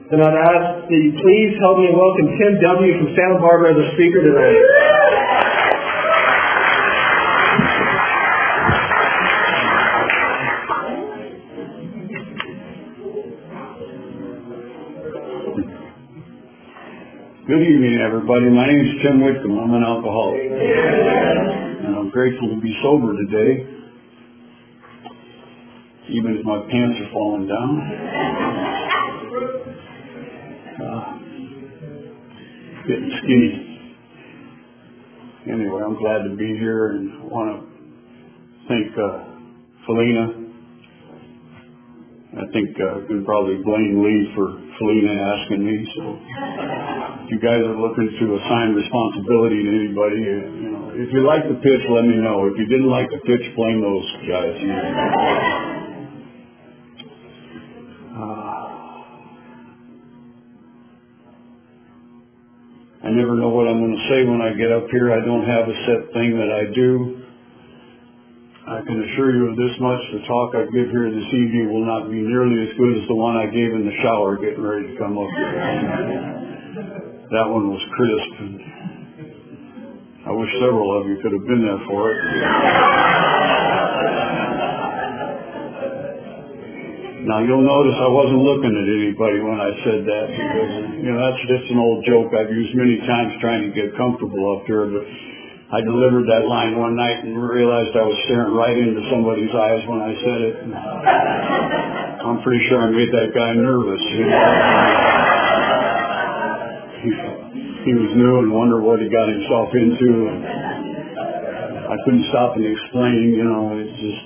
And I'd ask that you please help me welcome Tim W. from Santa Barbara as a speaker tonight. Good evening, everybody. My name is Tim Whitcomb. I'm an alcoholic. And I'm grateful to be sober today, even if my pants are falling down. Getting skinny. Anyway, I'm glad to be here and want to thank Felina. I think I can probably blame Lee for Felina asking me. So if you guys are looking to assign responsibility to anybody, if you like the pitch, let me know. If you didn't like the pitch, blame those guys. I never know what I'm going to say when I get up here. I don't have a set thing that I do. I can assure you of this much, the talk I give here this evening will not be nearly as good as the one I gave in the shower getting ready to come up here. That one was crisp, and I wish several of you could have been there for it. Now you'll notice I wasn't looking at anybody when I said that, because that's just an old joke I've used many times trying to get comfortable up here, but I delivered that line one night and realized I was staring right into somebody's eyes when I said it. And I'm pretty sure I made that guy nervous. He was new and wondered what he got himself into. And I couldn't stop and explain, it's just...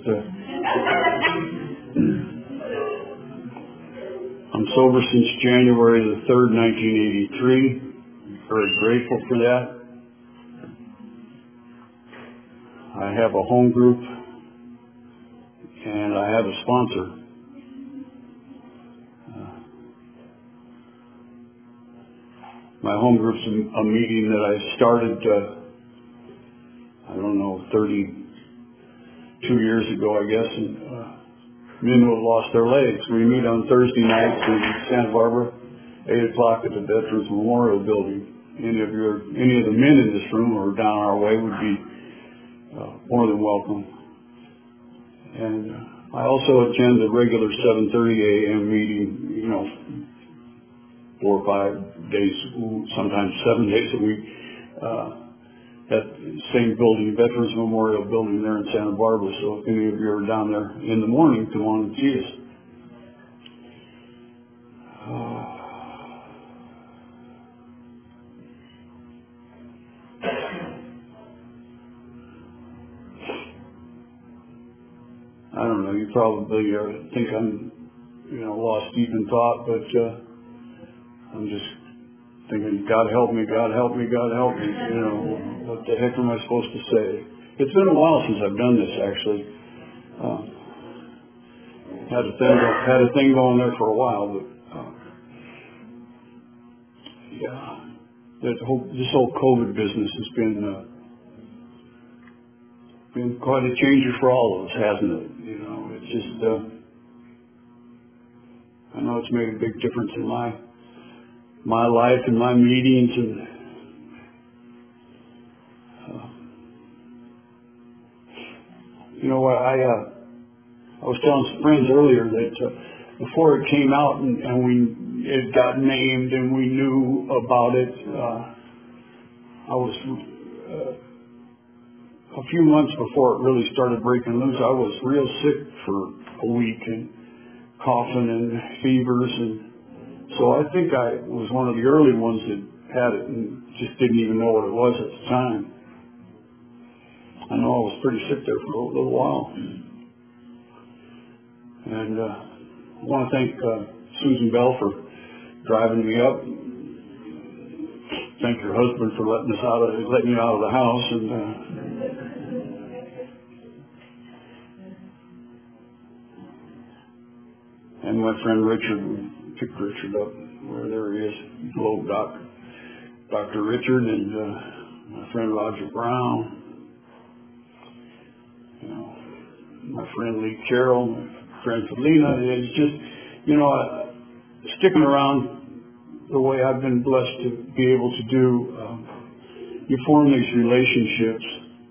I'm sober since January the 3rd, 1983. Very grateful for that. I have a home group, and I have a sponsor. My home group's a meeting that I started, 32 years ago, I guess, and men who have lost their legs. We meet on Thursday nights in Santa Barbara, 8 o'clock at the Veterans Memorial Building. Any of the men in this room or down our way would be more than welcome. And I also attend the regular 7:30 a.m. meeting, 4 or 5 days, sometimes 7 days a week, at the same building, Veterans Memorial Building there in Santa Barbara. So if any of you are down there in the morning, come on and see us. I don't know, you probably think I'm, lost deep in thought, but I'm just thinking, God help me, God help me, God help me. What the heck am I supposed to say? It's been a while since I've done this, actually. Had a thing going there for a while, but this whole COVID business has been quite a changer for all of us, hasn't it? It's just, I know it's made a big difference in my life and my meetings, and I was telling some friends earlier that before it came out and it got named and we knew about it, I was a few months before it really started breaking loose. I was real sick for a week and coughing and fevers, and so I think I was one of the early ones that had it and just didn't even know what it was at the time. I know I was pretty sick there for a little while. And I want to thank Susan Bell for driving me up. Thank your husband for letting you out of the house, and my friend Richard. Picked Richard up. There he is. Hello, Dr. Richard, and my friend Roger Brown. My friend Lee Carroll, my friend Felina. It's just, sticking around the way I've been blessed to be able to do, you form these relationships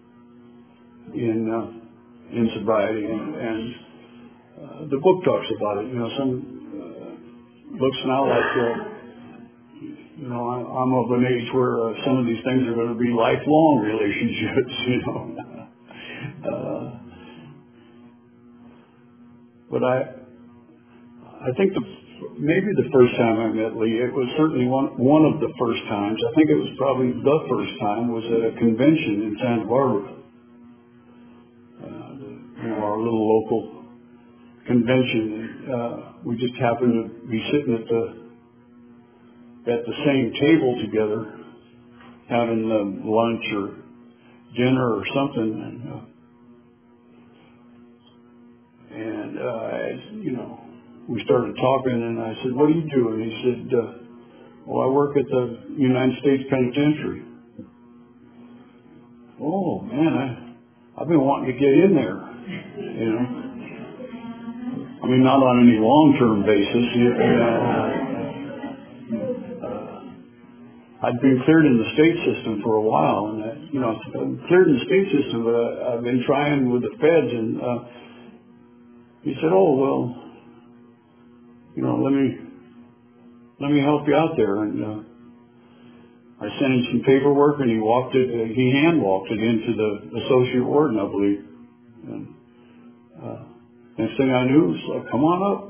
in sobriety, and the book talks about it. You know, some looks now like, you know, I'm of an age where some of these things are going to be lifelong relationships, you know. But I think maybe the first time I met Lee, it was certainly one of the first times. I think it was probably the first time was at a convention in Santa Barbara. You know, our little local convention. We just happened to be sitting at the same table together, having lunch or dinner or something, and you know, we started talking, and I said, "What do you do?" And he said, "Well, I work at the United States Penitentiary." Oh man, I've been wanting to get in there, you know. I mean, not on any long-term basis. I'd been cleared in the state system for a while, and you know, I'm cleared in the state system, but I've been trying with the feds, and he said, "Oh well, you know, let me help you out there." And I sent him some paperwork, and he hand walked it into the associate warden, I believe. And next thing I knew, it was like, "Come on up."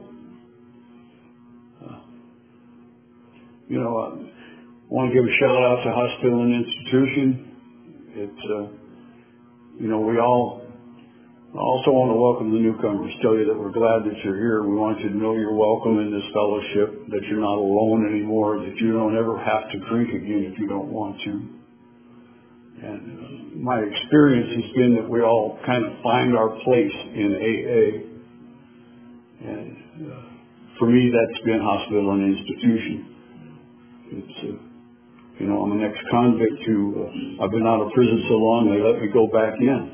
You know, I want to give a shout out to Hospital and Institution. It's, you know, we all also want to welcome the newcomers, tell you that we're glad that you're here. We want you to know you're welcome in this fellowship, that you're not alone anymore, that you don't ever have to drink again if you don't want to. And my experience has been that we all kind of find our place in AA. And for me, that's been Hospital and Institution. It's, you know, I'm an ex-convict who, I've been out of prison so long, they let me go back in.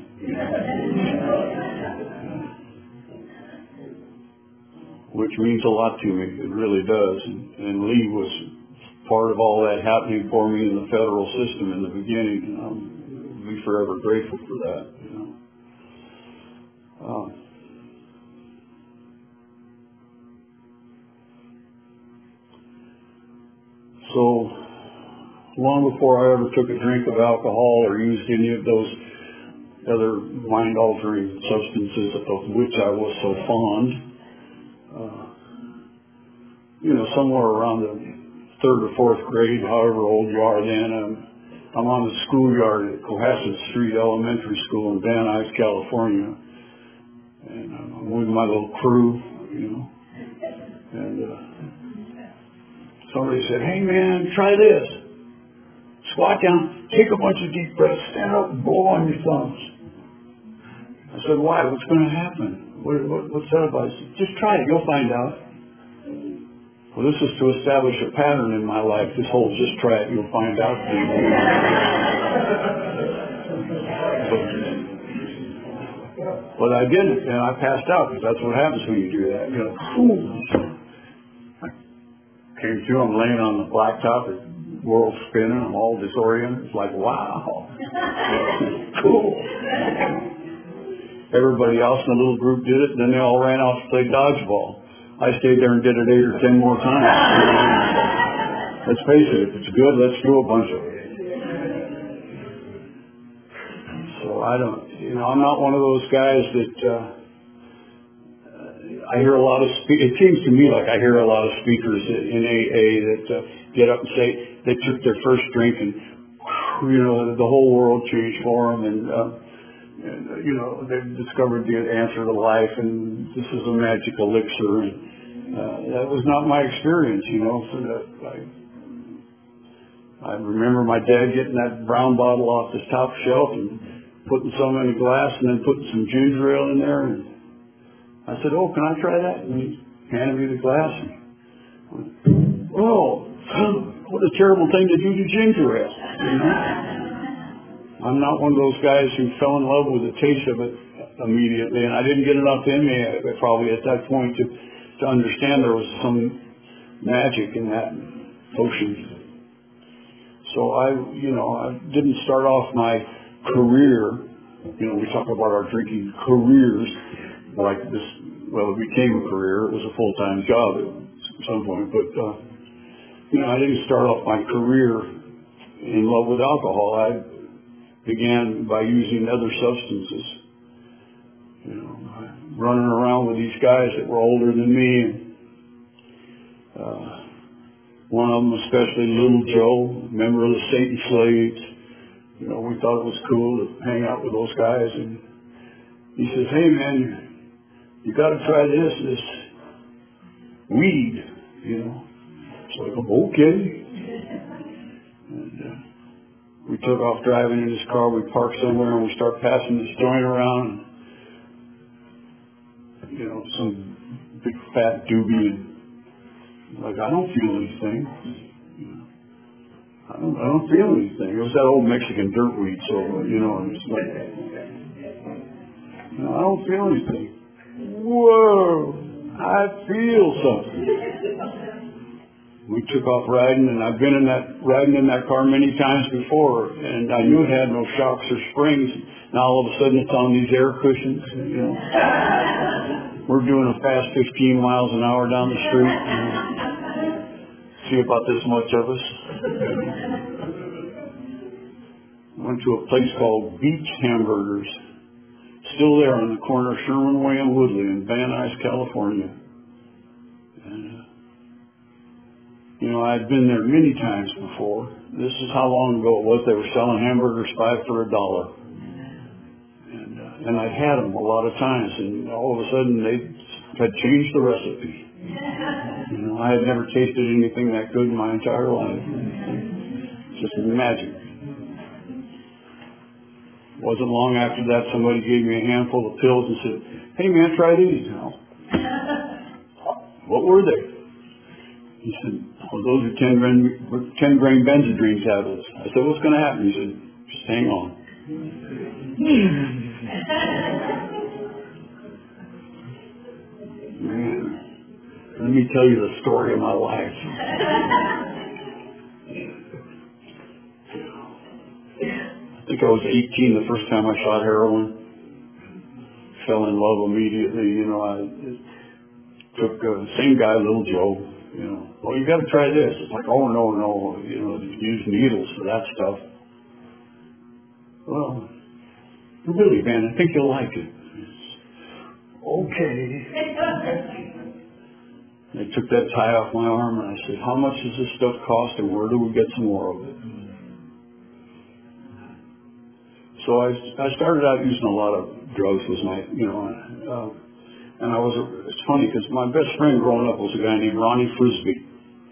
Which means a lot to me. It really does. And Lee was part of all that happening for me in the federal system in the beginning. And I'll be forever grateful for that. You know. So long before I ever took a drink of alcohol or used any of those other mind-altering substances of which I was so fond, you know, somewhere around the 3rd or 4th grade, however old you are then, I'm on the schoolyard at Cohasset Street Elementary School in Van Nuys, California, and I'm with my little crew, you know, and somebody said, "Hey man, try this. Squat down, take a bunch of deep breaths, stand up and blow on your thumbs." I said, "Why? What's going to happen? What's that about?" I said, "Just try it, you'll find out." Well, this is to establish a pattern in my life, this whole "just try it, you'll find out" thing. But I didn't, and I passed out, because that's what happens when you do that. You know, I came to, I'm laying on the blacktop, the world's spinning, I'm all disoriented. It's like, wow, cool. Everybody else in the little group did it, and then they all ran off to play dodgeball. I stayed there and did it 8 or 10 more times. Let's face it, if it's good, let's do a bunch of it. So I don't, you know, I'm not one of those guys that I hear a lot of, it seems to me like I hear a lot of speakers in AA that get up and say they took their first drink and, you know, the whole world changed for them, and you know, they've discovered the answer to life, and this is a magic elixir, and that was not my experience, you know. So that I remember my dad getting that brown bottle off the top shelf and putting some in a glass and then putting some ginger ale in there, and I said, "Oh, can I try that?" And he handed me the glass, and I went, "Oh, what a terrible thing to do to ginger ale," you know? I'm not one of those guys who fell in love with the taste of it immediately, and I didn't get enough in me probably at that point to understand there was some magic in that. ocean. So I didn't start off my career, we talk about our drinking careers like this. Well, it became a career. It was a full-time job at some point. But, I didn't start off my career in love with alcohol. I began by using other substances. Running around with these guys that were older than me. One of them, especially Little Joe, member of the Satan Slaves. We thought it was cool to hang out with those guys. And he says, "Hey, man, you got to try this weed." It's like, okay. And we took off driving in his car. We parked somewhere and we start passing this joint around. Some big fat doobie. Like, I don't feel anything. I don't feel anything. It was that old Mexican dirt weed, so, it's like, I don't feel anything. Whoa, I feel something. We took off riding, and I've been riding in that car many times before, and I knew it had no shocks or springs. Now all of a sudden it's on these air cushions, We're doing a fast 15 miles an hour down the street. See about this much of us. Went to a place called Beach Hamburgers. Still there on the corner of Sherman Way and Woodley in Van Nuys, California. And, I'd been there many times before. This is how long ago it was. They were selling hamburgers 5 for $1. And I'd had them a lot of times, and all of a sudden they had changed the recipe. I had never tasted anything that good in my entire life. It's just magic. Wasn't long after that somebody gave me a handful of pills and said, "Hey man, try these now." What were they? He said, "Well, those are 10 grain Benzedrine tablets." I said, "What's going to happen?" He said, "Just hang on." Man, let me tell you the story of my life. I think I was 18 the first time I shot heroin. Fell in love immediately. I took the same guy, Little Joe. "Oh, you got to try this." It's like, "Oh, no. Use needles for that stuff." "Well, really, man, I think you'll like it." Okay. They took that tie off my arm and I said, "How much does this stuff cost and where do we get some more of it?" So I started out using a lot of drugs was my, and it's funny because my best friend growing up was a guy named Ronnie Frisbee.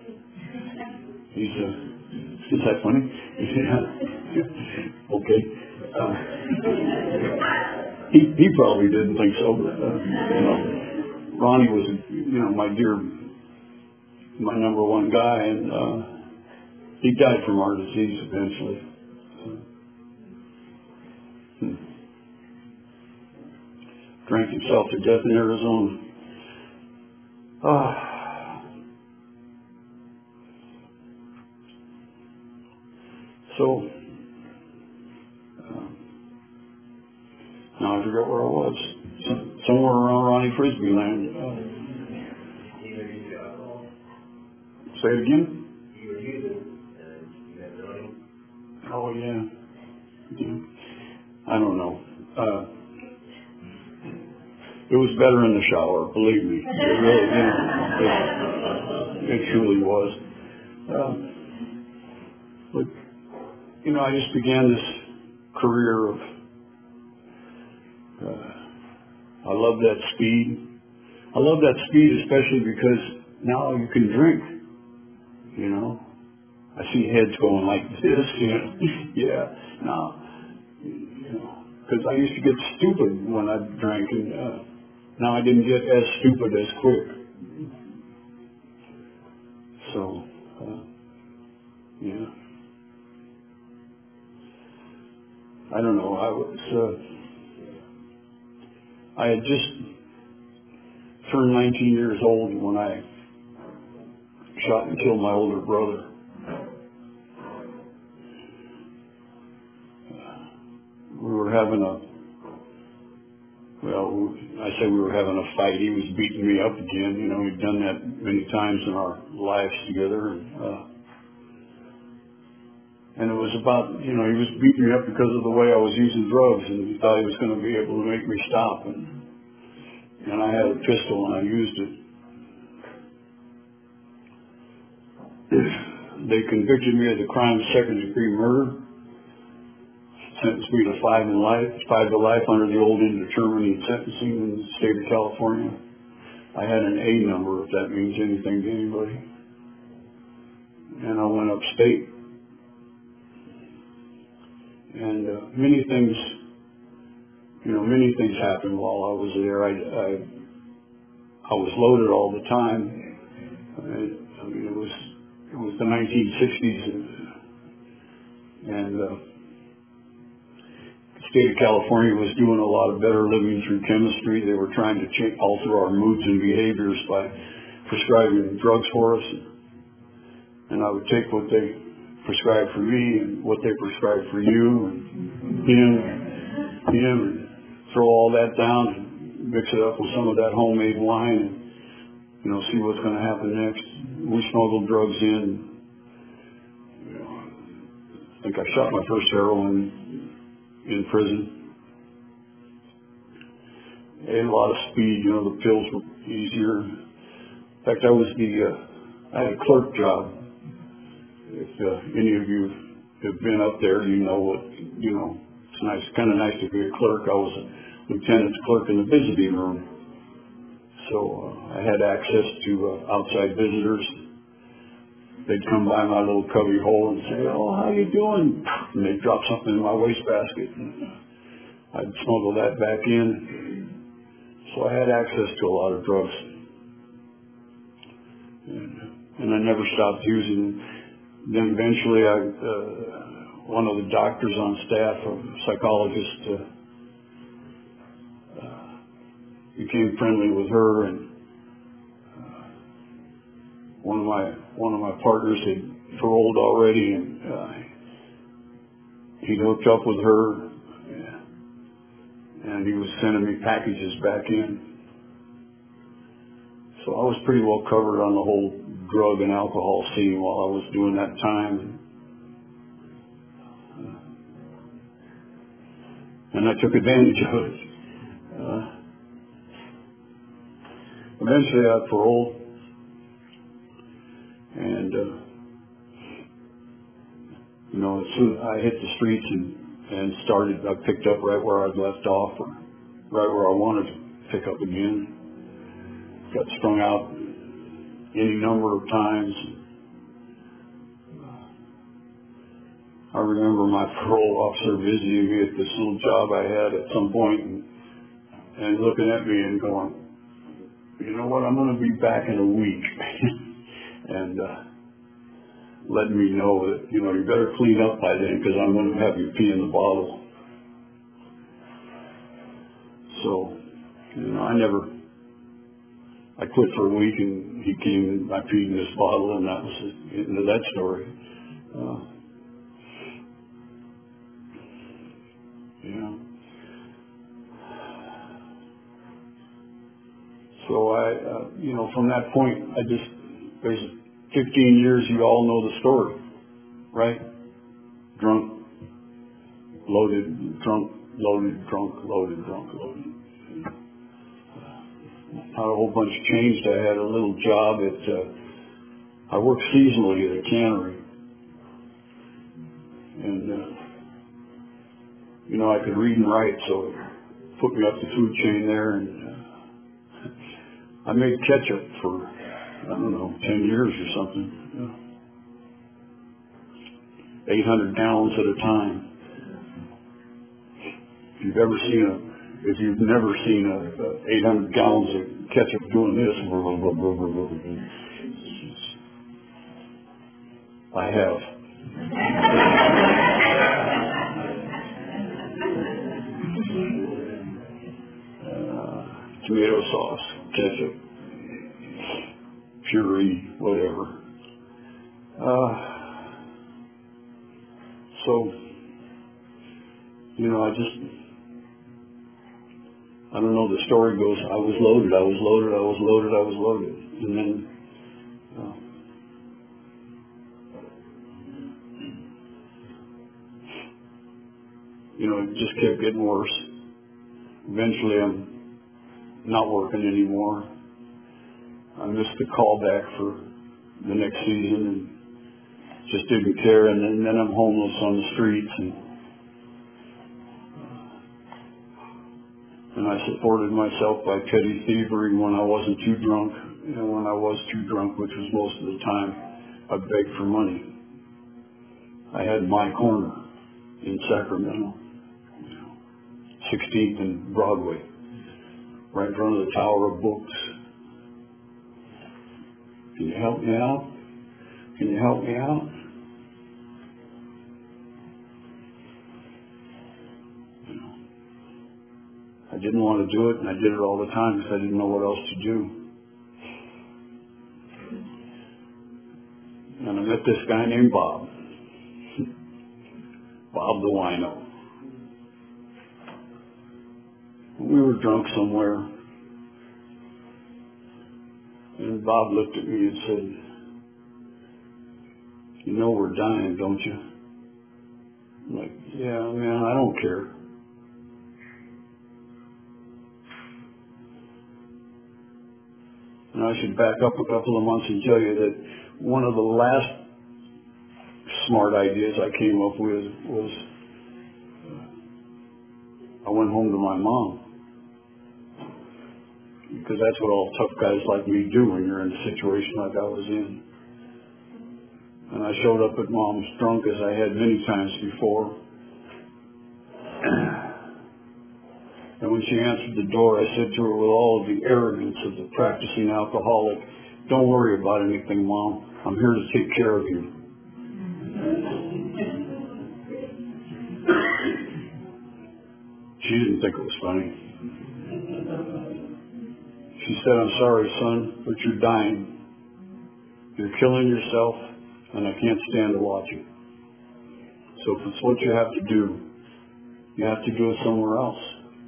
Is that funny? Okay. He probably didn't think so, but, Ronnie was, my number one guy, and he died from heart disease eventually. Drank himself to death in Arizona. So now I forget where I was. Somewhere around Ronnie Frisbee land. Say it again? Oh, yeah. I don't know. It was better in the shower, believe me. It really, it truly was. But, I just began this career of, I love that speed. I love that speed especially because now you can drink, I see heads going like this, yeah. Now, because I used to get stupid when I drank, and now I didn't get as stupid as quick. So, yeah. I don't know. I had just turned 19 years old when I shot and killed my older brother. We were having we were having a fight. He was beating me up again. You know, we'd done that many times in our lives together. And it was about, you know, he was beating me up because of the way I was using drugs, and he thought he was going to be able to make me stop. And I had a pistol, and I used it. They convicted me of the crime of second-degree murder, sentenced me to 5 to life under the old indeterminate sentencing in the state of California. I had an A number, if that means anything to anybody. And I went upstate. And many things happened while I was there. I was loaded all the time. I mean, it was the 1960s, and the state of California was doing a lot of better living through chemistry. They were trying to alter our moods and behaviors by prescribing drugs for us. And I would take what they prescribed for me and what they prescribed for you and him, and throw all that down and mix it up with some of that homemade wine and, you know, see what's going to happen next. We smuggled drugs in. You know, I think I shot my first heroin in prison. I ate a lot of speed. You know, the pills were easier. In fact, I had a clerk job. If any of you have been up there, you know it's nice, kind of nice to be a clerk. I was a lieutenant's clerk in the visiting room, so I had access to outside visitors. They'd come by my little cubby hole and say, "Oh, how you doing?" And they'd drop something in my wastebasket, and I'd smuggle that back in. So I had access to a lot of drugs, and I never stopped using them. Then eventually, one of the doctors on staff, a psychologist, became friendly with her, and one of my partners had paroled already, and he hooked up with her, and he was sending me packages back in. So I was pretty well covered on the whole drug and alcohol scene while I was doing that time. And I took advantage of it. Eventually I paroled, and you know, as soon as I hit the streets and I picked up right where I'd left off, or right where I wanted to pick up again. Got strung out any number of times. I remember my parole officer visiting me at this little job I had at some point, and looking at me and going, "You know what, I'm going to be back in a week." And letting me know that, you know, you better clean up by then, because I'm going to have you pee in the bottle. So, you know, I quit for a week, and he came and I peed in this bottle, and that was the end of that story. So you know, from that point, there's 15 years, you all know the story, right? Drunk, loaded, drunk, loaded, drunk, loaded, drunk, loaded. Not a whole bunch changed. I had a little job I worked seasonally at a cannery. And, you know, I could read and write, so it put me up the food chain there. And I made ketchup for, I don't know, 10 years or something. 800 gallons at a time. If you've never seen 800 gallons of ketchup doing this, I have. Tomato sauce, ketchup, puree, whatever. So, you know, I don't know, the story goes, I was loaded. And then, you know, it just kept getting worse. Eventually, I'm not working anymore. I missed the call back for the next season and just didn't care. And then I'm homeless on the streets. And I supported myself by petty thievery when I wasn't too drunk. And when I was too drunk, which was most of the time, I begged for money. I had my corner in Sacramento, 16th and Broadway, right in front of the Tower of Books. Can you help me out? Can you help me out? I didn't want to do it, and I did it all the time because I didn't know what else to do. And I met this guy named Bob. Bob the wino. We were drunk somewhere, and Bob looked at me and said, "You know we're dying, don't you?" I'm like, "Yeah, man, I don't care." And I should back up a couple of months and tell you that one of the last smart ideas I came up with was I went home to my mom. Because that's what all tough guys like me do when you're in a situation like I was in. And I showed up at Mom's drunk as I had many times before. And when she answered the door, I said to her with all of the arrogance of the practicing alcoholic, "Don't worry about anything, Mom. I'm here to take care of you." She didn't think it was funny. She said, "I'm sorry, son, but you're dying. You're killing yourself, and I can't stand to watch it. So if it's what you have to do, you have to do it somewhere else."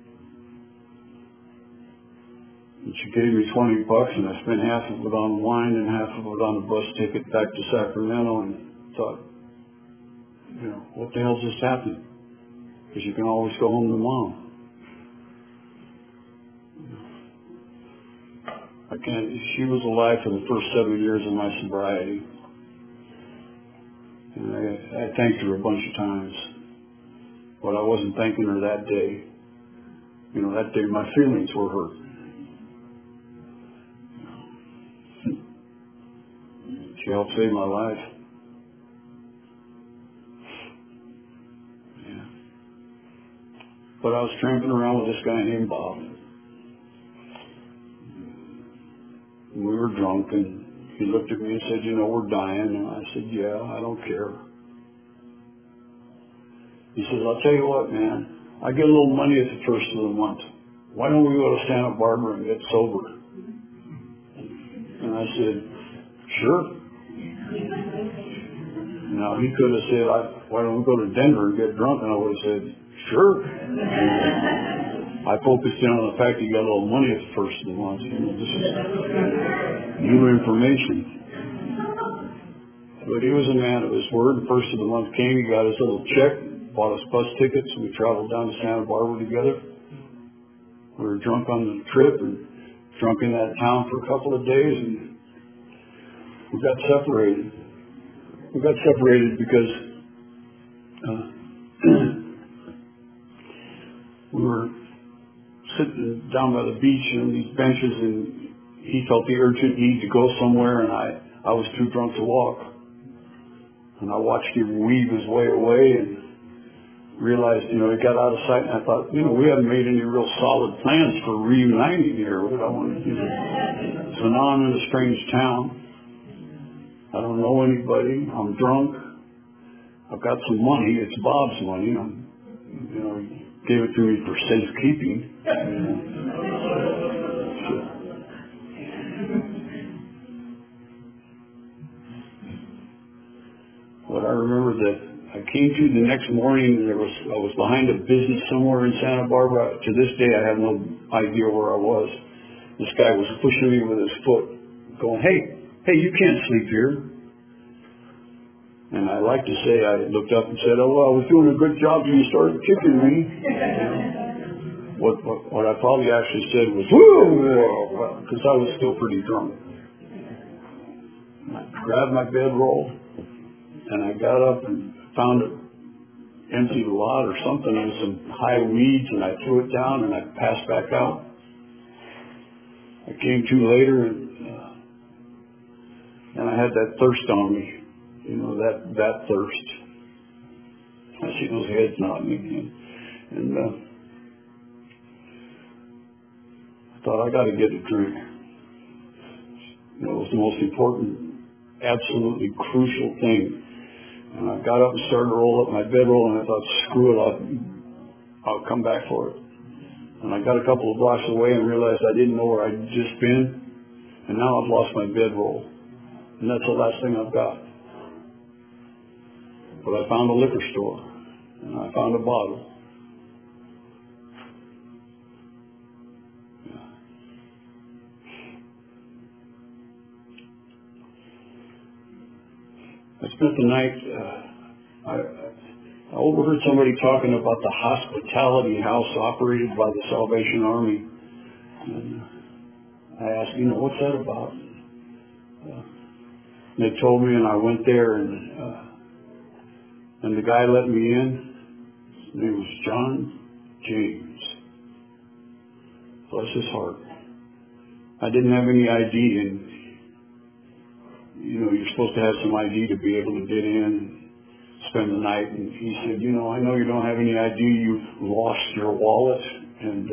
And she gave me $20, and I spent half of it on wine and half of it on a bus ticket back to Sacramento, and thought, you know, what the hell just happened? Because you can always go home to Mom. She was alive for the first 7 years of my sobriety. And I thanked her a bunch of times. But I wasn't thanking her that day. You know, that day my feelings were hurt. She helped save my life. Yeah. But I was tramping around with this guy named Bob. And we were drunk, and he looked at me and said, "You know, we're dying." And I said, "Yeah, I don't care." He says, "I'll tell you what, man. I get a little money at the first of the month. Why don't we go to Santa Barbara and get sober?" And I said, "Sure." Now, he could have said, "Why don't we go to Denver and get drunk?" And I would have said, "Sure." I focused in on the fact that you got a little money at the first of the month. You know, this is new information. But he was a man of his word. The first of the month came, he got his little check, bought us bus tickets, and we traveled down to Santa Barbara together. We were drunk on the trip and drunk in that town for a couple of days, and we got separated. We got separated because we were sitting down by the beach on these benches, and he felt the urgent need to go somewhere, and I was too drunk to walk. And I watched him weave his way away and realized, you know, he got out of sight, and I thought, you know, we haven't made any real solid plans for reuniting here. What I want to do. So now I'm in a strange town. I don't know anybody. I'm drunk. I've got some money. It's Bob's money. You know, he gave it to me for safekeeping. What I remember that I came to the next morning, and I was behind a business somewhere in Santa Barbara. To this day, I have no idea where I was. This guy was pushing me with his foot, going, hey, you can't sleep here. And I like to say, I looked up and said, oh, well, I was doing a good job and you started kicking me. What I probably actually said was, whoa, because I was still pretty drunk. I grabbed my bedroll, and I got up and found it emptied a lot or something in some high weeds, and I threw it down and I passed back out. I came to later, and I had that thirst on me, that thirst. I see those heads nodding again, and I thought, I got to get a drink. It was the most important, absolutely crucial thing. And I got up and started to roll up my bedroll, and I thought, screw it, I'll come back for it. And I got a couple of blocks away and realized I didn't know where I'd just been, and now I've lost my bedroll. And that's the last thing I've got. But I found a liquor store, and I found a bottle. I spent the night, I overheard somebody talking about the hospitality house operated by the Salvation Army. And I asked, what's that about? They told me, and I went there, and the guy let me in. His name was John James. Bless his heart. I didn't have any ID, and you're supposed to have some ID to be able to get in and spend the night. And he said, I know you don't have any ID. You've lost your wallet. And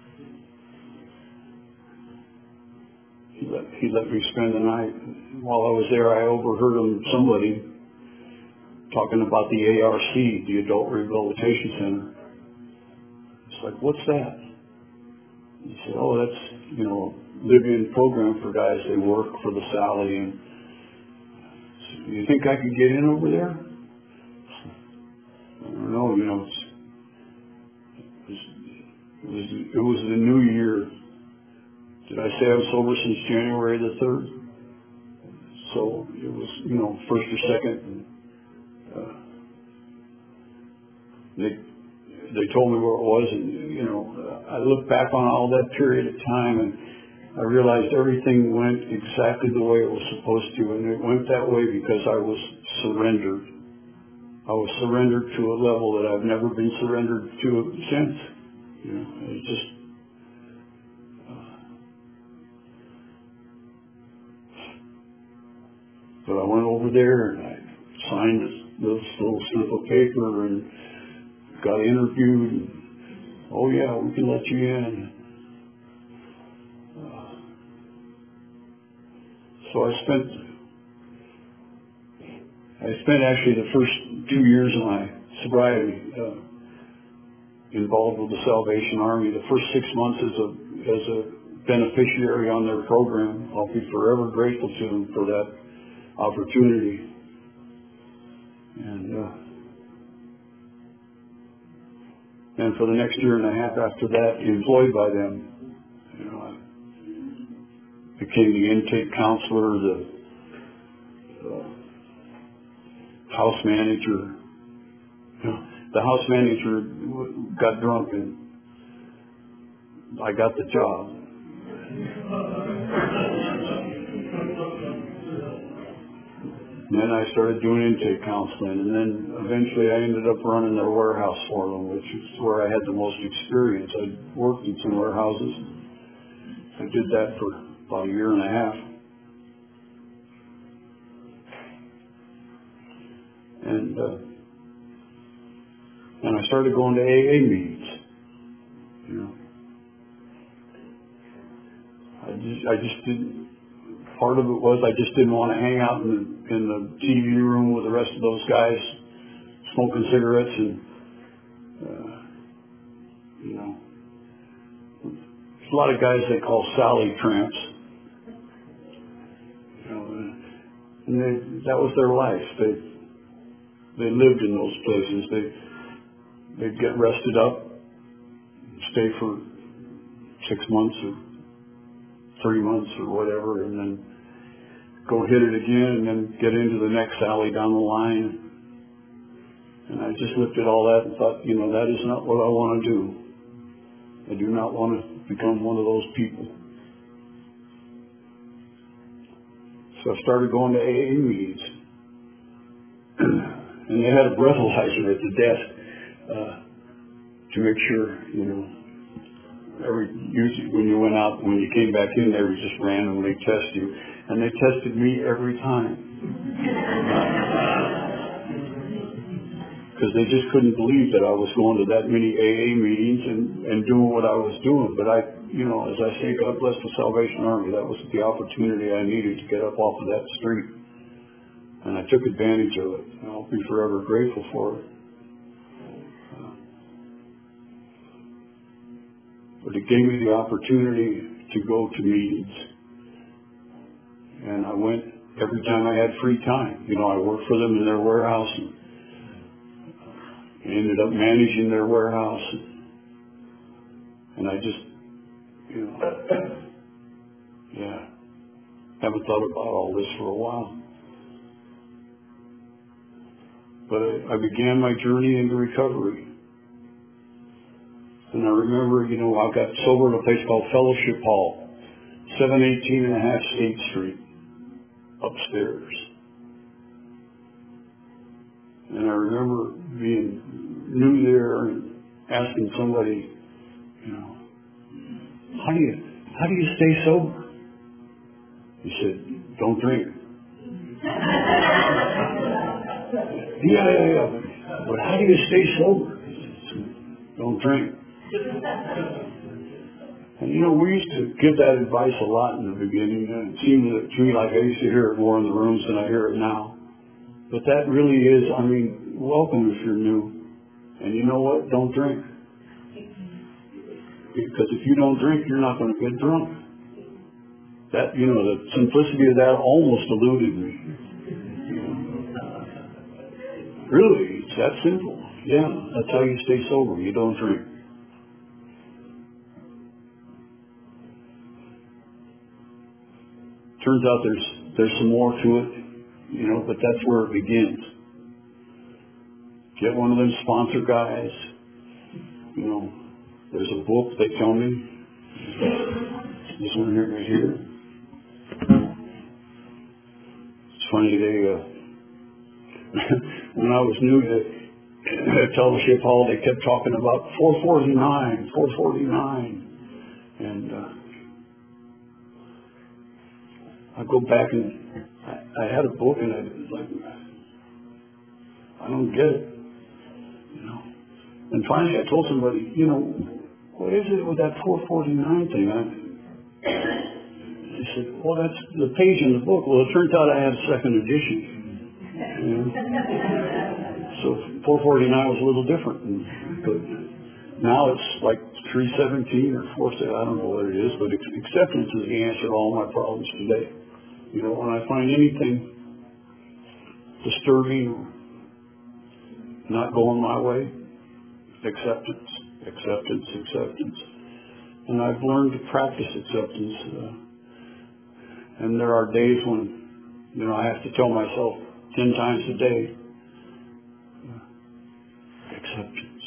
he let me spend the night. While I was there, I overheard somebody talking about the ARC, the Adult Rehabilitation Center. It's like, what's that? He said, oh, that's, live-in program for guys. They work for the Sally. And you think I could get in over there? I don't know, it was the new year. Did I say I was sober since January the 3rd? So it was, first or second. They told me where it was, and, I looked back on all that period of time, and I realized everything went exactly the way it was supposed to, and it went that way because I was surrendered. I was surrendered to a level that I've never been surrendered to since. It's just, but I went over there and I signed this little slip of paper and got interviewed. And, oh yeah, we can let you in. So I spent actually the first 2 years of my sobriety involved with the Salvation Army. The first 6 months as a beneficiary on their program. I'll be forever grateful to them for that opportunity. And for the next year and a half after that, employed by them. I became the intake counselor, the house manager. The house manager got drunk and I got the job. And then I started doing intake counseling, and then eventually I ended up running their warehouse for them, which is where I had the most experience. I worked in some warehouses. I did that for about a year and a half. And I started going to AA meetings. I just didn't. Part of it was I just didn't want to hang out in the TV room with the rest of those guys smoking cigarettes and there's a lot of guys they call Sally tramps. And that was their life. they lived in those places. They'd get rested up, stay for 6 months or 3 months or whatever, and then go hit it again, and then get into the next alley down the line. And I just looked at all that and thought, you know, that is not what I want to do. I do not want to become one of those people. So I started going to AA meetings. And they had a breathalyzer at the desk to make sure, you know, usually when you went out, when you came back in, they would just randomly test you. And they tested me every time. Because they just couldn't believe that I was going to that many AA meetings and doing what I was doing. But I, you know, as I say, God bless the Salvation Army. That was the opportunity I needed to get up off of that street. And I took advantage of it. And I'll be forever grateful for it. But it gave me the opportunity to go to meetings. And I went every time I had free time. You know, I worked for them in their warehouse and ended up managing their warehouse. And I just, you know, haven't thought about all this for a while. But I began my journey into recovery. And I remember, you know, I got sober at a place called Fellowship Hall, 718 and a half State Street, upstairs. And I remember being new there and asking somebody, you know, how do you stay sober? He said, don't drink. Yeah. But how do you stay sober? He said, don't drink. And you know, we used to give that advice a lot in the beginning, and it seemed to me like I used to hear it more in the rooms than I hear it now. But that really is, I mean, welcome if you're new. And you know what? Don't drink. Because if you don't drink, you're not going to get drunk. That, you know, the simplicity of that almost eluded me. Really, it's that simple. Yeah, that's how you stay sober. You don't drink. Turns out there's some more to it, you know, but that's where it begins. Get one of them sponsor guys. You know, there's a book, they tell me. This one here, right here. It's funny, when I was new at Fellowship Hall, they kept talking about 449. And I go back and I had a book and I was like, I don't get it, you know. And finally I told somebody, you know, what is it with that 449 thing? They said, well, that's the page in the book. Well, it turns out I had a second edition. You know? So 449 was a little different. But now it's like 317 or 417, I don't know what it is, but acceptance is the answer to all my problems today. You know, when I find anything disturbing, not going my way, acceptance. And I've learned to practice acceptance. And there are days when, you know, I have to tell myself 10 times a day, acceptance.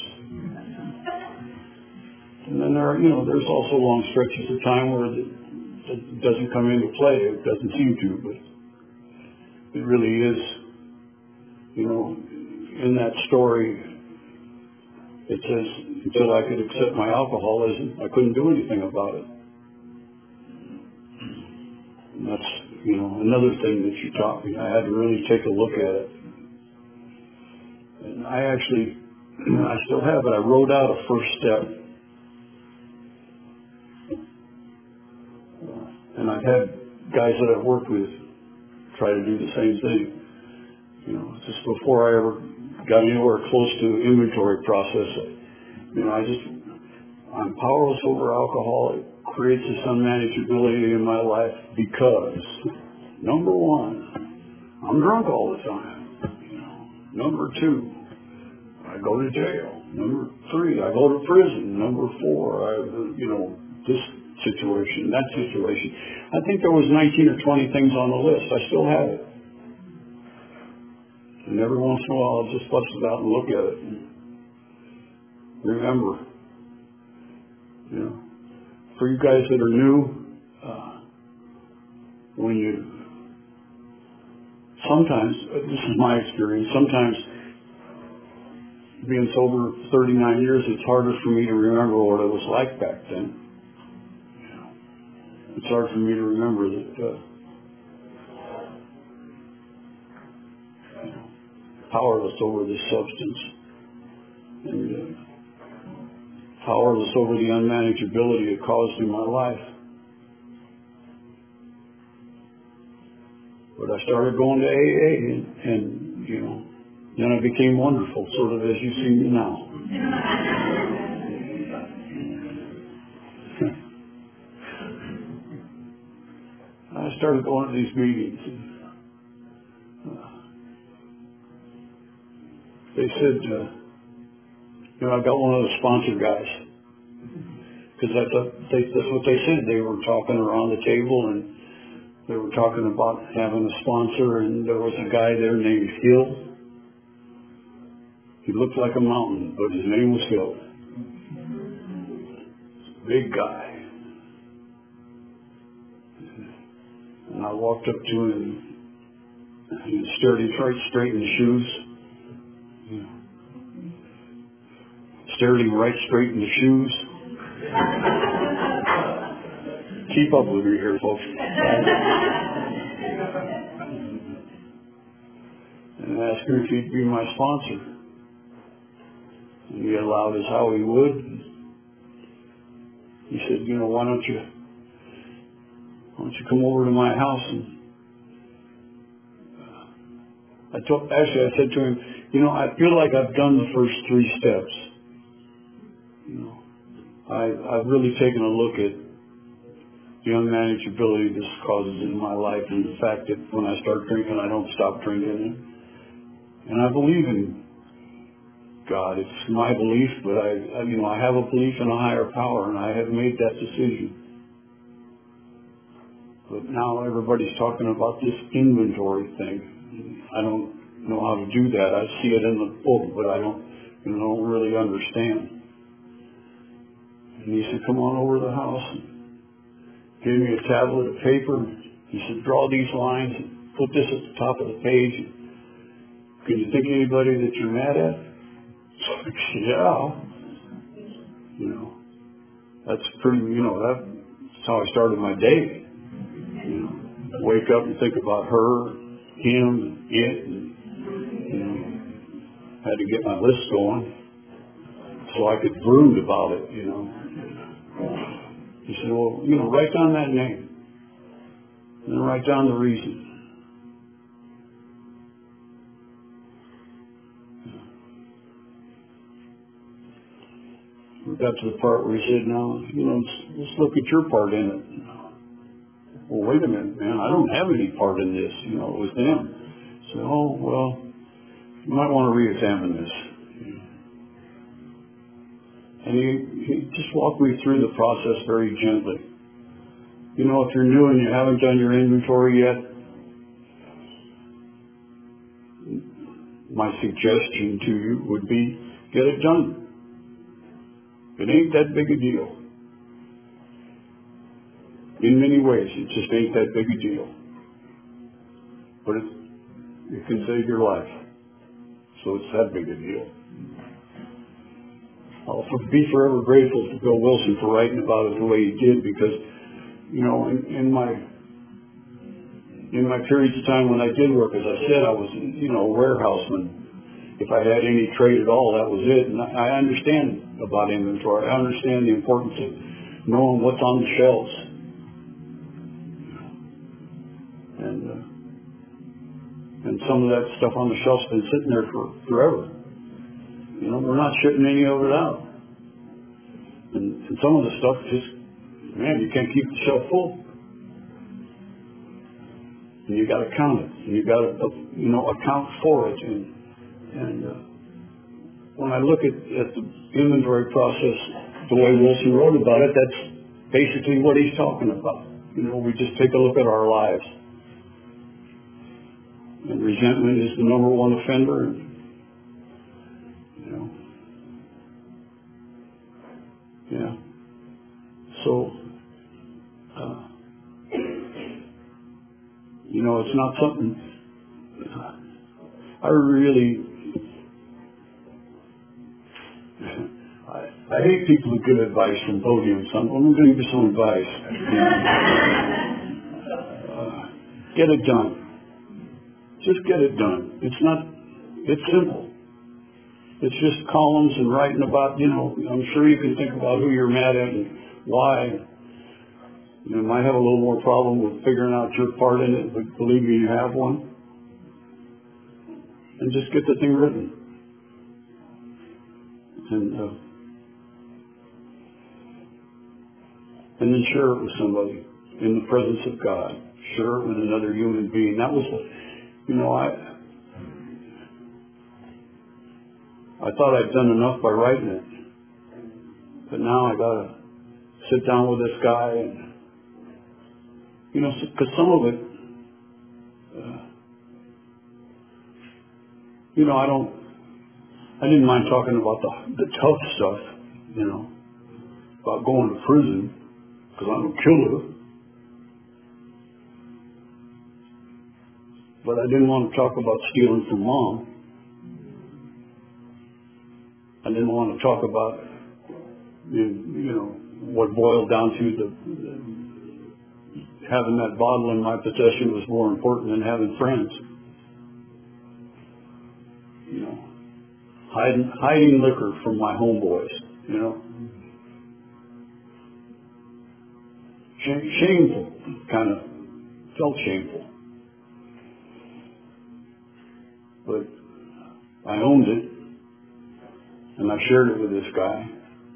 And then there are, you know, there's also long stretches of time where it doesn't come into play. It doesn't seem to, but it really is, you know, in that story, it says, until I could accept my alcoholism, I couldn't do anything about it. And that's, you know, another thing that you taught me. I had to really take a look at it. And I actually, I still have it. I wrote out a first step. And I've had guys that I've worked with try to do the same thing. You know, just before I ever got anywhere close to inventory process, you know, I'm powerless over alcohol. It creates this unmanageability in my life because, number one, I'm drunk all the time. You know, Number 2, I go to jail. Number 3, I go to prison. Number 4, this situation, that situation. I think there was 19 or 20 things on the list. I still have it. And every once in a while, I'll just bust it out and look at it. And remember, for you guys that are new, sometimes, this is my experience, sometimes being sober 39 years, it's harder for me to remember what it was like back then. It's hard for me to remember that powerless over this substance and powerless over the unmanageability it caused in my life. But I started going to AA and then I became wonderful, sort of as you see me now. I started going to these meetings. And, they said, I got one of the sponsor guys. Because that's what they said. They were talking around the table and they were talking about having a sponsor, and there was a guy there named Hill. He looked like a mountain, but his name was Hill. Big guy. And I walked up to him, and he stared him right straight in the shoes. Stared him right straight in the shoes. Keep up with me here, folks. And I asked him if he'd be my sponsor. And he allowed us how he would. He said, why don't you come over to my house? And I said to him, I feel like I've done the first 3 steps. I've really taken a look at the unmanageability this causes in my life, and the fact that when I start drinking, I don't stop drinking. And I believe in God. It's my belief, but I have a belief in a higher power, and I have made that decision. But now everybody's talking about this inventory thing. I don't know how to do that. I see it in the book, but I don't really understand. And he said, come on over to the house. And gave me a tablet of paper. He said, draw these lines and put this at the top of the page. Can you think of anybody that you're mad at? So I said, yeah. That's pretty, that's how I started my day. Wake up and think about her, him, it, and, had to get my list going so I could brood about it, He said, well, write down that name. And then write down the reason. We got to the part where he said, now, let's look at your part in it. Well, wait a minute, man, I don't have any part in this. It was them. So, you might want to re-examine this. And he just walked me through the process very gently. If you're new and you haven't done your inventory yet, my suggestion to you would be, get it done. It ain't that big a deal. In many ways, it just ain't that big a deal. But it can save your life. So it's that big a deal. I'll be forever grateful to Bill Wilson for writing about it the way he did, because, in my periods of time when I did work, as I said, I was, a warehouseman. If I had any trade at all, that was it. And I understand about inventory. I understand the importance of knowing what's on the shelves. And some of that stuff on the shelf's been sitting there for forever. We're not shitting any of it out. And some of the stuff just, you can't keep the shelf full. And you got to count it. And you got to, account for it. And when I look at the inventory process, the way Wilson wrote about it, that's basically what he's talking about. We just take a look at our lives. And resentment is the number one offender. And, yeah. So, it's not something I really. I hate people who give advice from podiums. I'm going to give you some advice. Get it done. Just get it done. It's simple. It's just columns and writing about, I'm sure you can think about who you're mad at and why. You might have a little more problem with figuring out your part in it, but believe me, you have one. And just get the thing written. And then share it with somebody in the presence of God. Share it with another human being. That was, I thought I'd done enough by writing it. But now I got to sit down with this guy and, because some of it, I didn't mind talking about the tough stuff, about going to prison, because I'm a killer. But I didn't want to talk about stealing from Mom. I didn't want to talk about, what boiled down to having that bottle in my possession was more important than having friends. Hiding liquor from my homeboys, Shameful, kind of felt shameful. But I owned it, and I shared it with this guy.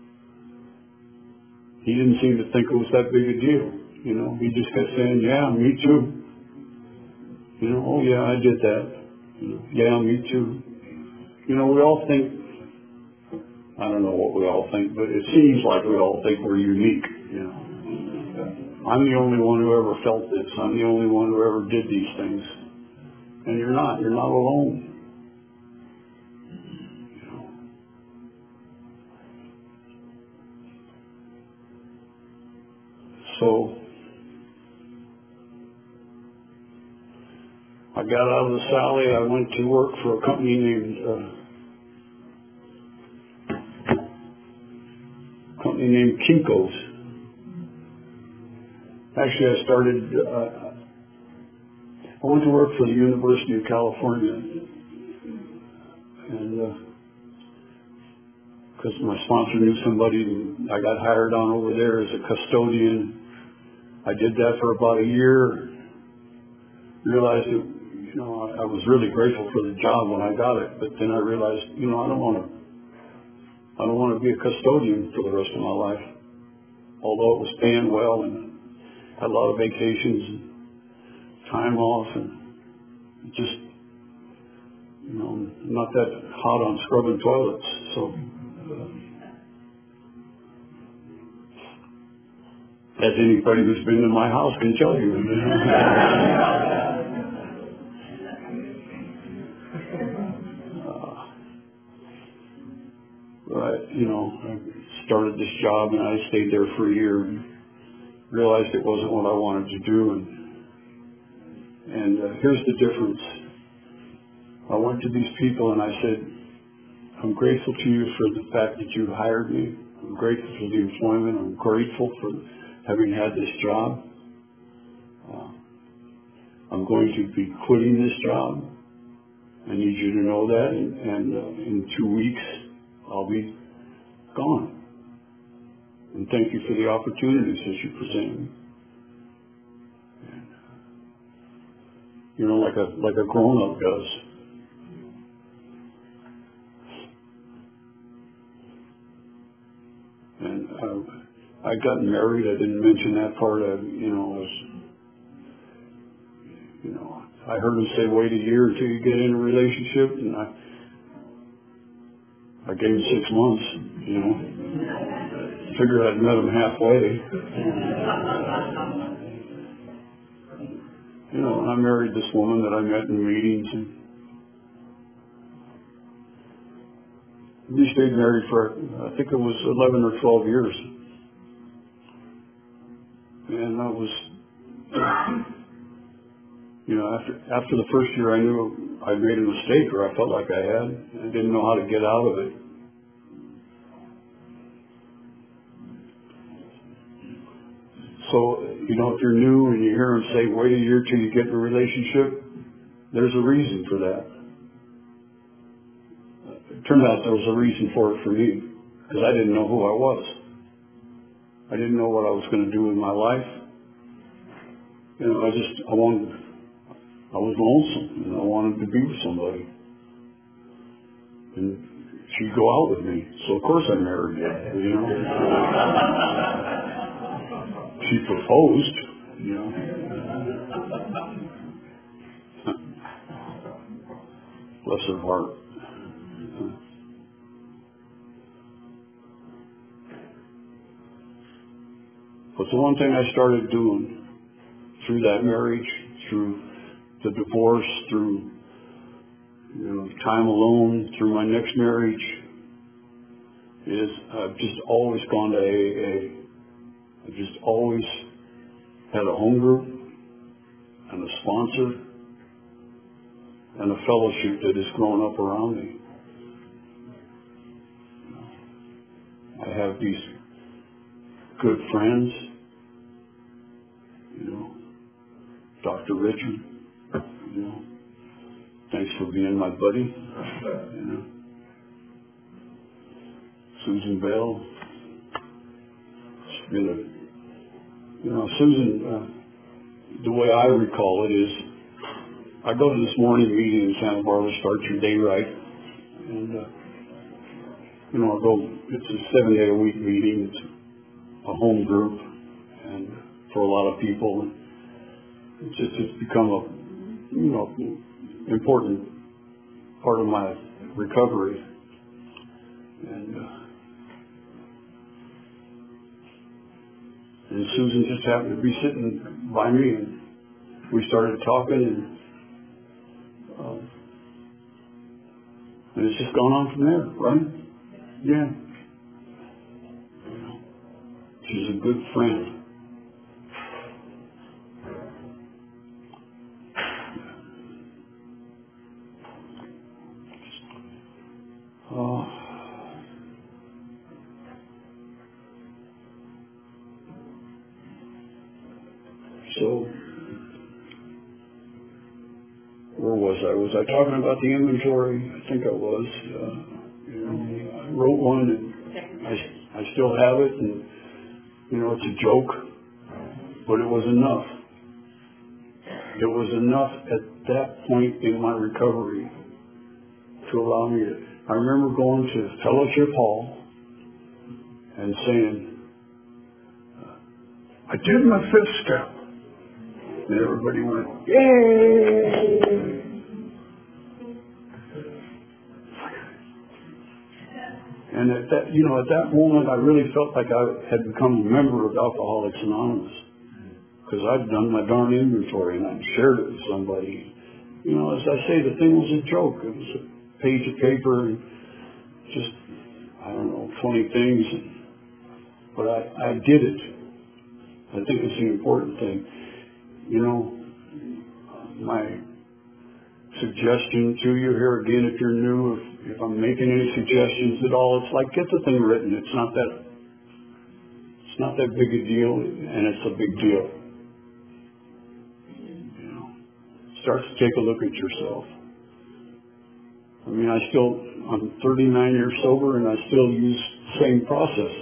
He didn't seem to think it was that big a deal. He just kept saying, yeah, me too. Oh yeah, I did that. Yeah, me too. We all think, I don't know what we all think, but it seems like we all think we're unique. I'm the only one who ever felt this. I'm the only one who ever did these things. And you're not alone. So, I got out of the Sally. I went to work for a company named Kinko's. Actually, I went to work for the University of California, and because my sponsor knew somebody, and I got hired on over there as a custodian. I did that for about a year. Realized that, I was really grateful for the job when I got it, but then I realized, I don't want to be a custodian for the rest of my life. Although it was paying well and had a lot of vacations and time off, and just, not that hot on scrubbing toilets. So, as anybody who's been in my house can tell you. But, I started this job and I stayed there for a year and realized it wasn't what I wanted to do. And here's the difference. I went to these people and I said, I'm grateful to you for the fact that you hired me. I'm grateful for the employment. I'm grateful for having had this job. I'm going to be quitting this job. I need you to know that. And in 2 weeks, I'll be gone. And thank you for the opportunities that you present me. Like a grown-up does. And I got married. I didn't mention that part. I heard him say, wait a year until you get in a relationship. And I gave him 6 months, Figured I'd met him halfway. And I married this woman that I met in meetings, and we stayed married for, I think it was 11 or 12 years. And I was, after the first year, I knew I made a mistake, or I felt like I had. I didn't know how to get out of it. So, if you're new and you hear them say, wait a year till you get in a relationship, there's a reason for that. It turned out there was a reason for it for me, because I didn't know who I was. I didn't know what I was going to do with my life. I was lonesome, and I wanted to be with somebody. And she'd go out with me, so of course I married her, She proposed, Bless her heart. But the one thing I started doing through that marriage, through the divorce, through time alone, through my next marriage, is I've just always gone to AA. I've just always had a home group and a sponsor and a fellowship that has grown up around me. I have these good friends, Dr. Richard, thanks for being my buddy, Susan Bell. It's been Susan, the way I recall it is, I go to this morning meeting in Santa Barbara, Start Your Day Right, and I go, it's a 7-day-a-week meeting, it's a home group, and for a lot of people, it's become a, important part of my recovery. And Susan just happened to be sitting by me, and we started talking, and it's just gone on from there, right? Yeah. She's a good friend. So, where was I? Was I talking about the inventory? I think I was. I wrote one, and I still have it, and it's a joke, but it was enough. It was enough at that point in my recovery to allow me to. I remember going to Fellowship Hall and saying, I did my 5th step. And everybody went, yay! And at that moment, I really felt like I had become a member of Alcoholics Anonymous, because I'd done my darn inventory and I'd shared it with somebody. As I say, the thing was a joke. It was a page of paper and just, 20 things. But I did it. I think it's the important thing. My suggestion to you here again, if you're new, if I'm making any suggestions at all, it's like, get the thing written. It's not that big a deal, and it's a big deal. Start to take a look at yourself. I'm 39 years sober, and I still use the same process.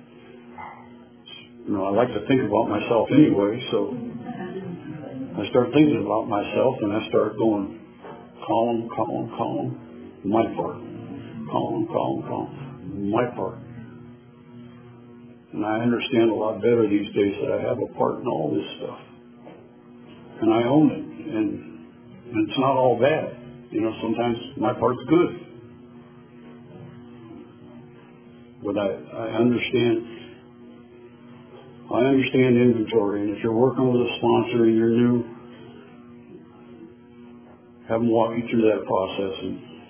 I like to think about myself anyway, so I start thinking about myself, and I start going, calm, my part. Calm, my part. And I understand a lot better these days that I have a part in all this stuff. And I own it, and it's not all bad. Sometimes my part's good. But I understand inventory, and if you're working with a sponsor and you're new, have them walk you through that process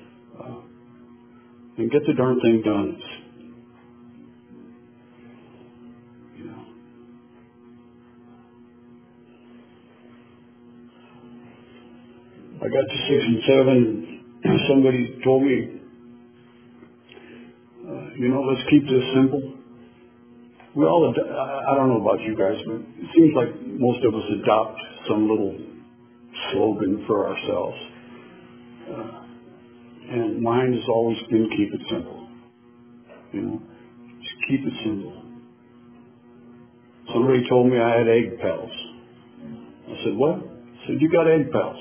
and get the darn thing done. I got to 6 and 7, and somebody told me, let's keep this simple. We all, I don't know about you guys, but it seems like most of us adopt some little slogan for ourselves. And mine has always been keep it simple. Just keep it simple. Somebody told me I had egg pals. I said, what? I said, you got egg pals.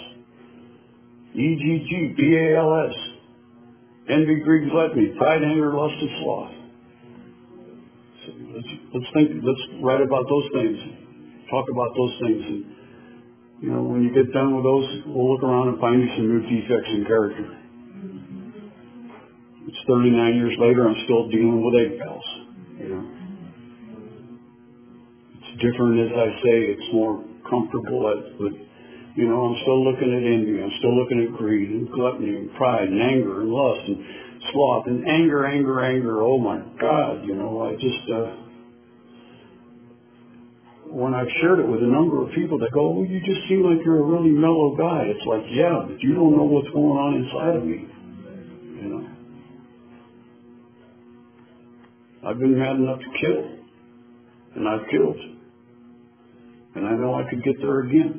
EGGPALS. Envy, greed, gluttony, pride, anger, lust, and sloth. So let's write about those things. Talk about those things. And, when you get done with those, we'll look around and find you some new defects in character. It's 39 years later, I'm still dealing with egg pals. It's different, as I say, it's more comfortable, but I'm still looking at envy, I'm still looking at greed and gluttony and pride and anger and lust and sloth and anger. Oh my God, I just, when I've shared it with a number of people, they go, you just seem like you're a really mellow guy. It's like, yeah, but you don't know what's going on inside of me. I've been mad enough to kill, and I've killed, and I know I could get there again.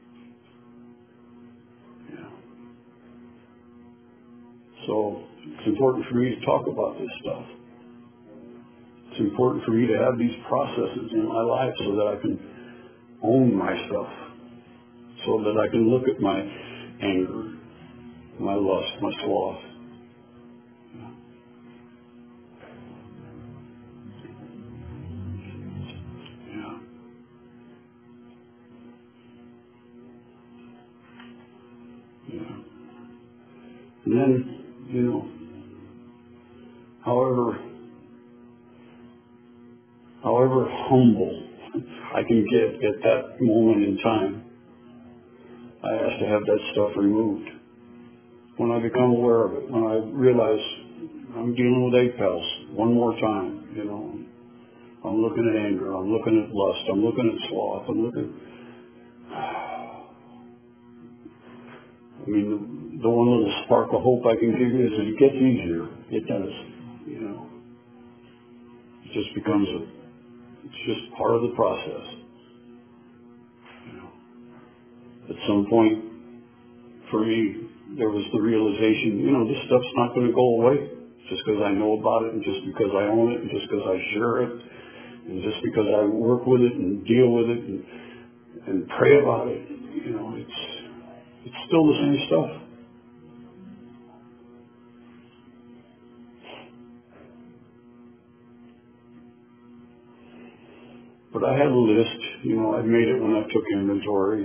So it's important for me to talk about this stuff. It's important for me to have these processes in my life so that I can own my stuff, so that I can look at my anger, my lust, my sloth. And then, however humble I can get at that moment in time, I ask to have that stuff removed. When I become aware of it, when I realize I'm dealing with egg pals one more time, I'm looking at anger, I'm looking at lust, I'm looking at sloth, the one little spark of hope I can give you is that it gets easier. It does. It just becomes it's just part of the process. At some point, for me, there was the realization, this stuff's not going to go away just because I know about it and just because I own it and just because I share it and just because I work with it and deal with it and pray about it. It's still the same stuff. But I had a list, I made it when I took inventory.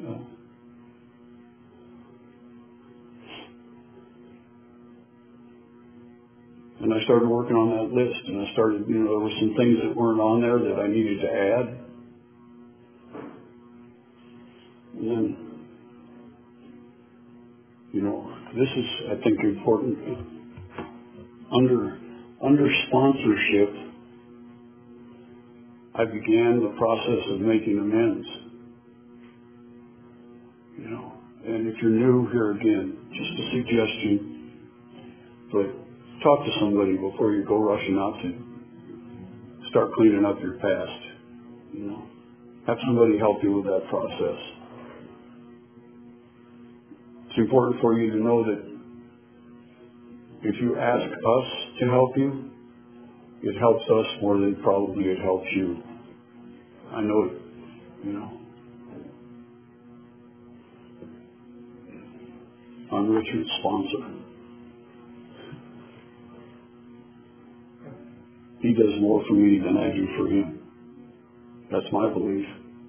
And I started working on that list, and I started, there were some things that weren't on there that I needed to add. And then, this is, I think, important. Under sponsorship, I began the process of making amends. And if you're new here again, just a suggestion, but talk to somebody before you go rushing out to start cleaning up your past. Have somebody help you with that process. It's important for you to know that if you ask us to help you, it helps us more than probably it helps you. I know it, I'm Richard's sponsor. He does more for me than I do for him. That's my belief.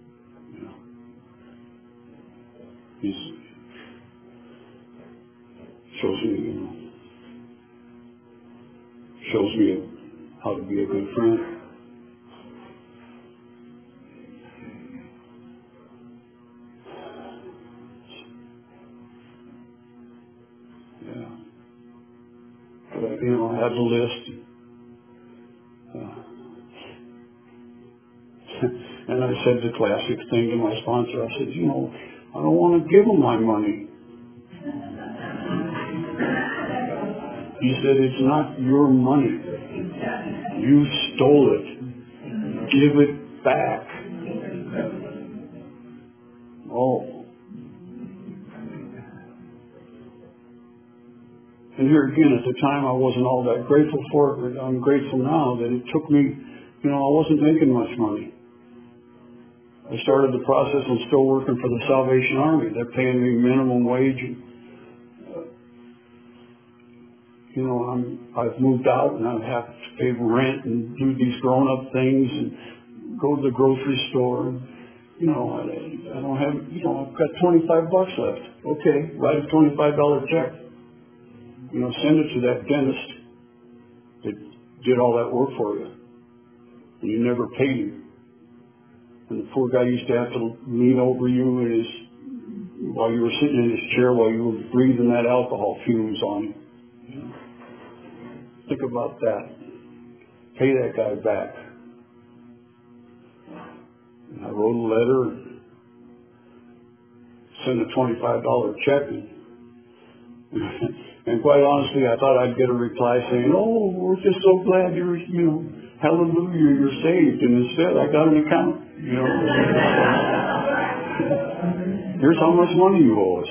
He shows me how to be a good friend. Yeah. But, I had the list. And I said the classic thing to my sponsor. I said, I don't want to give him my money. He said, it's not your money. You stole it. Give it back. Oh. And here again, at the time, I wasn't all that grateful for it, but I'm grateful now that it took me, I wasn't making much money. I started the process. I'm still working for the Salvation Army. They're paying me minimum wage. I've moved out and I have to pay rent and do these grown-up things and go to the grocery store. And, I don't have, I've got $25 left. Okay, write a $25 check. Send it to that dentist that did all that work for you. And you never paid him. And the poor guy used to have to lean over you while you were sitting in his chair while you were breathing that alcohol fumes on him. Think about that. Pay that guy back. And I wrote a letter and sent a $25 check. And quite honestly, I thought I'd get a reply saying, oh, we're just so glad you're, hallelujah, you're saved. And instead, I got an account, Here's how much money you owe us.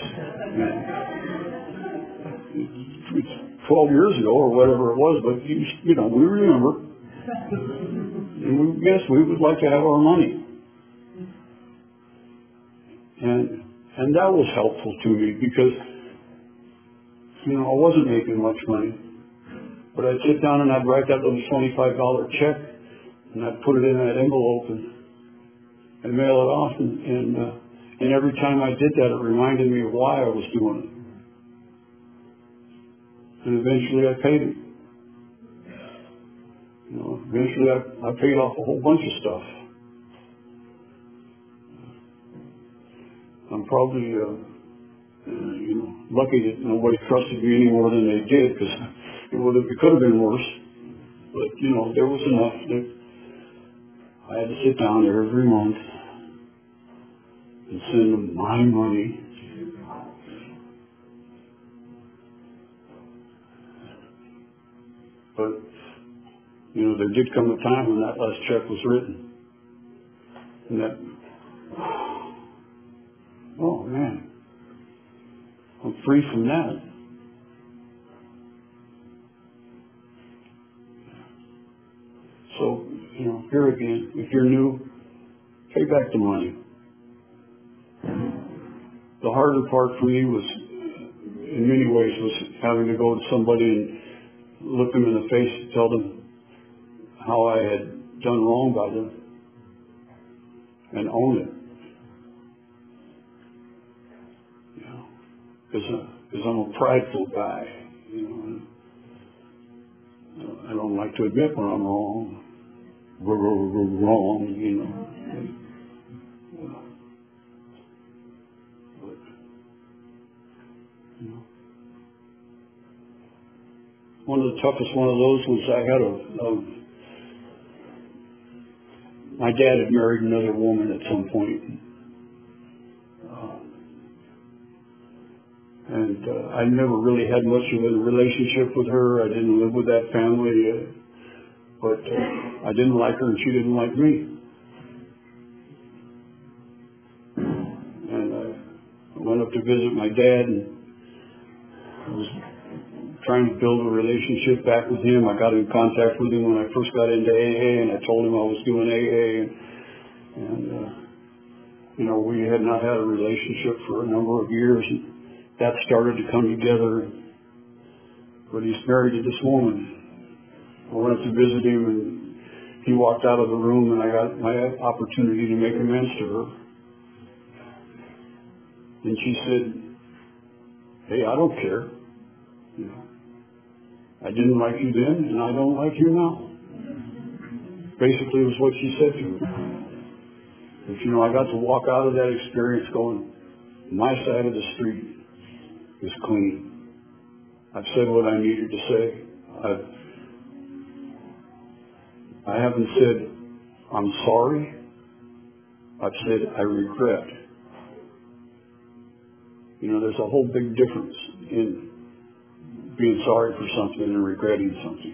It's 12 years ago or whatever it was, but, we remember. And yes, we would like to have our money. And that was helpful to me because I wasn't making much money, but I'd sit down and I'd write that little $25 check, and I'd put it in that envelope and mail it off. And every time I did that, it reminded me of why I was doing it. And eventually I paid it. Eventually I paid off a whole bunch of stuff. I'm probably lucky that nobody trusted me any more than they did, because it could have been worse. But, there was enough that I had to sit down there every month and send them my money. But, there did come a time when that last check was written. And that, oh man, I'm free from that. So, here again, if you're new, pay back the money. The harder part for me was, in many ways, was having to go to somebody and look them in the face and tell them how I had done wrong by them and own it. Because I'm a prideful guy, I don't like to admit when I'm wrong. Wrong. One of the toughest one of those was I had my dad had married another woman at some point. And I never really had much of a relationship with her. I didn't live with that family. But I didn't like her and she didn't like me. And I went up to visit my dad and I was trying to build a relationship back with him. I got in contact with him when I first got into AA, and I told him I was doing AA. And we had not had a relationship for a number of years. And that started to come together. But he's married to this woman. I went up to visit him, and he walked out of the room, and I got my opportunity to make amends to her. And she said, hey, I don't care. I didn't like you then, and I don't like you now. basically was what she said to me. But you know, I got to walk out of that experience going, my side of the street is clean. I've said what I needed to say. I haven't said I'm sorry. I've said I regret. You know, there's a whole big difference in being sorry for something and regretting something.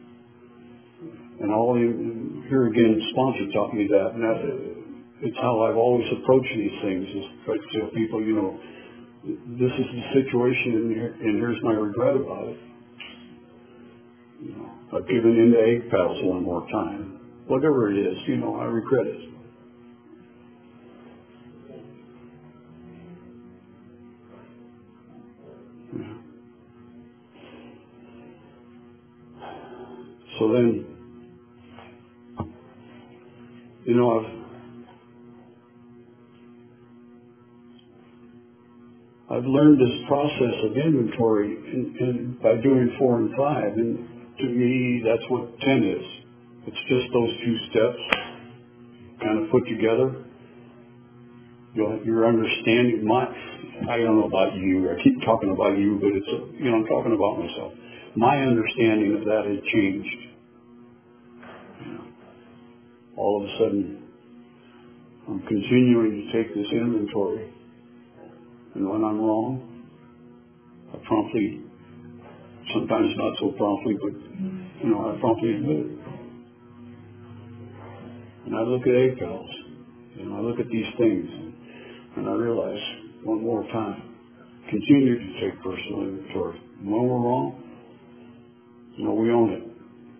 And here again, the sponsor taught me that, and it's how I've always approached these things, is try to tell people, you know, this is the situation, and here's my regret about it. You know, I've given in to egg paddles one more time. Whatever it is, you know, I regret it. Yeah. So then, you know, I've learned this process of inventory and by doing 4 and 5, and to me, that's what 10 is. It's just those 2 steps kind of put together. Your understanding, I don't know about you, I keep talking about you, but I'm talking about myself. My understanding of that has changed. All of a sudden, I'm continuing to take this inventory, and when I'm wrong, I promptly, sometimes not so promptly, but I promptly admit it. And I look at egg pals, I look at these things, and I realize one more time, continue to take personal inventory. And when we're wrong, we own it.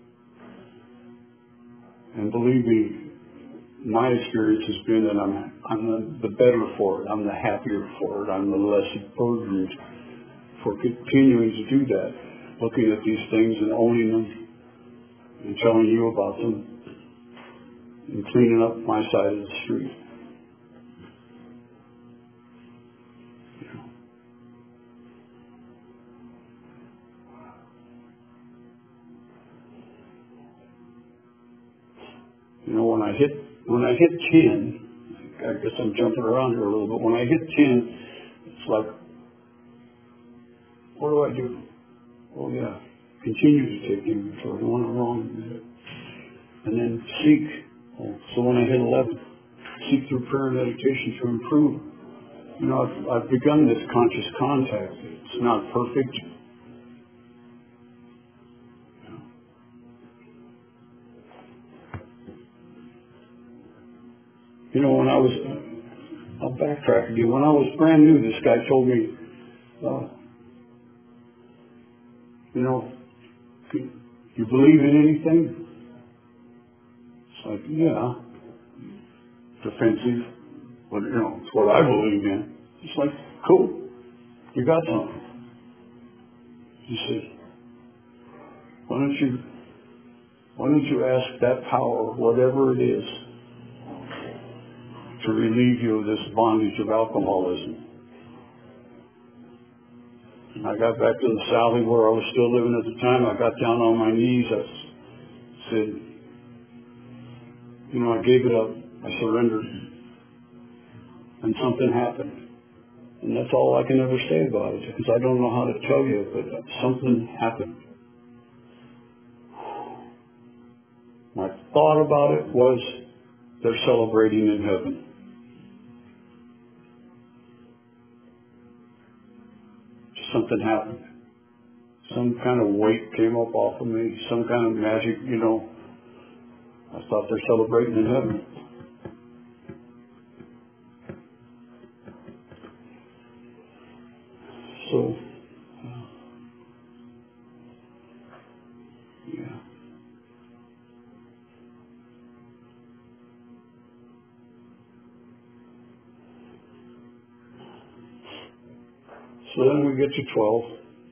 And believe me, my experience has been that I'm the better for it. I'm the happier for it. I'm the less burdened for continuing to do that. Looking at these things and owning them and telling you about them and cleaning up my side of the street. When I hit 10, I guess I'm jumping around here a little bit. When I hit 10, it's like, what do I do? Oh yeah, continue to take inventory. When I'm wrong, and then seek. So when I hit 11, seek through prayer and meditation to improve. I've begun this conscious contact. It's not perfect. I'll backtrack again. When I was brand new, this guy told me, you believe in anything? It's like, yeah. Defensive, but it's what I believe in. It's like, cool. You got something. He said, why don't you ask that power, whatever it is, to relieve you of this bondage of alcoholism. And I got back to the Sally where I was still living at the time. I got down on my knees. I said, I gave it up. I surrendered. And something happened. And that's all I can ever say about it, because I don't know how to tell you, but something happened. My thought about it was, they're celebrating in heaven. Something happened. Some kind of weight came up off of me, some kind of magic, I thought they're celebrating in heaven. So, yeah. So then we get to 12.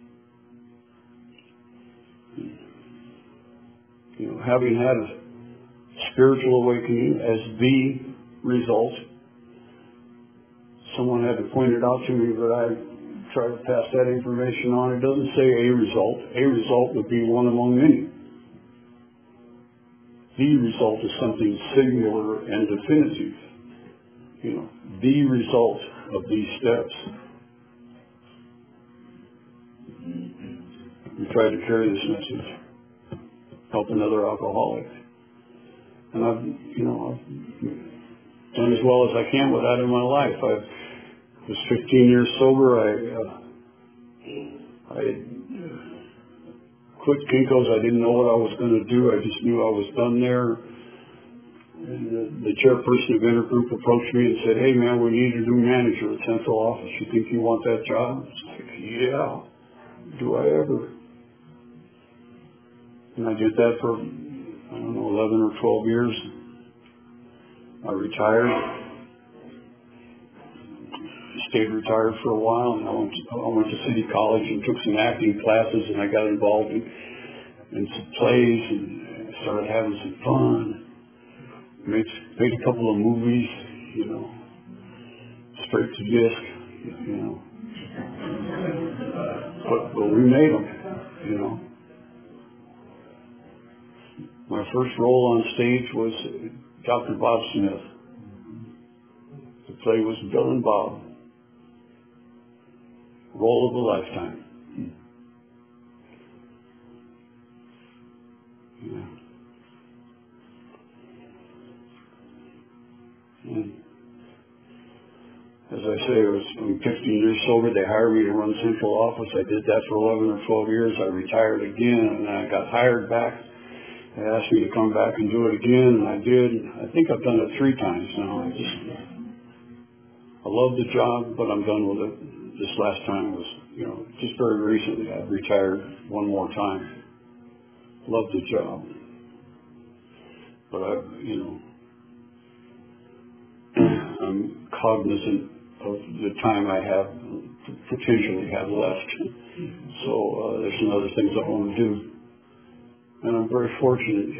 Having had a spiritual awakening as the result, someone had to point it out to me, but I try to pass that information on. It doesn't say a result. A result would be one among many. The result is something singular and definitive. You know, the result of these steps. We try to carry this message, help another alcoholic. And I've done as well as I can with that in my life. I was 15 years sober. I quit Kinko's. I didn't know what I was going to do. I just knew I was done there. And the chairperson of Intergroup approached me and said, "Hey man, we need a new manager at Central Office. You think you want that job?" I was like, "Yeah. Do I ever?" And I did that for, 11 or 12 years. I retired. Stayed retired for a while, and I went to City College and took some acting classes, and I got involved in some plays and started having some fun. Made a couple of movies, straight to disc, but we made them, My first role on stage was Dr. Bob Smith. The play was Bill and Bob. Role of a lifetime. Yeah. And as I say, I'm 15 years sober. They hired me to run Central Office. I did that for 11 or 12 years. I retired again, and I got hired back. They asked me to come back and do it again, and I did. I think I've done it 3 times now. I love the job, but I'm done with it. This last time was, just very recently. I retired one more time. Love the job, but I'm cognizant of the time I potentially have left. So there's some other things I want to do. And I'm very fortunate,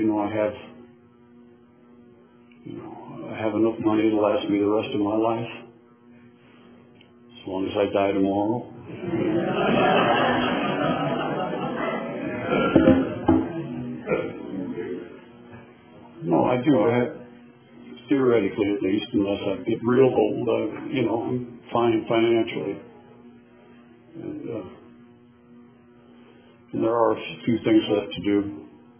I have enough money to last me the rest of my life, as long as I die tomorrow. No, I do. Theoretically, at least, unless I get real old, I'm fine financially. And there are a few things left to do.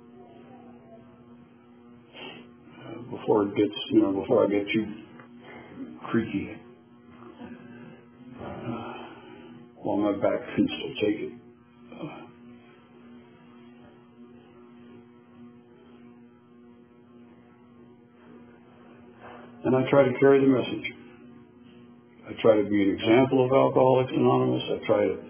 Before I get too creaky, while my back can still take it. And I try to carry the message. I try to be an example of Alcoholics Anonymous. I try to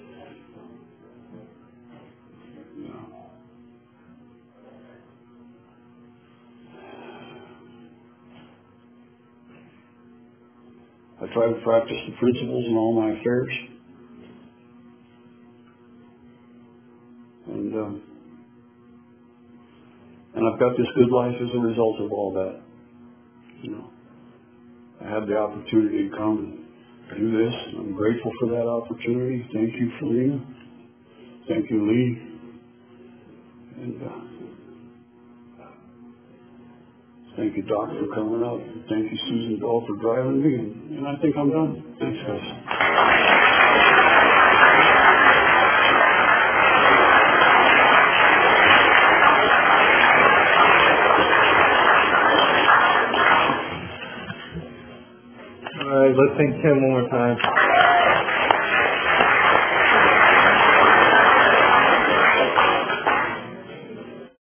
practice the principles in all my affairs. And I've got this good life as a result of all that. I had the opportunity to come and do this. I'm grateful for that opportunity. Thank you, Felina. Thank you, Lee. And thank you, Doc, for coming out. Thank you, Susan Bell, for driving me. And I think I'm done. Thanks, guys. All right, let's thank Tim one more time.